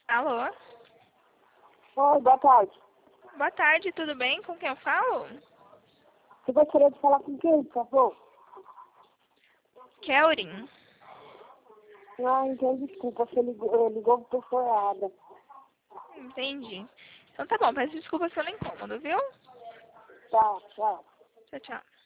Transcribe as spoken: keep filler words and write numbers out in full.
Alô? Oi, boa tarde. Boa tarde, tudo bem? Com quem eu falo? Você gostaria de falar com quem, por favor? Kelrin. Ah, entendi, desculpa, você ligou, ligou por pessoa errada. Entendi. Então tá bom, peço desculpas pelo incômodo, viu? Tá, tchau. Tchau, tchau.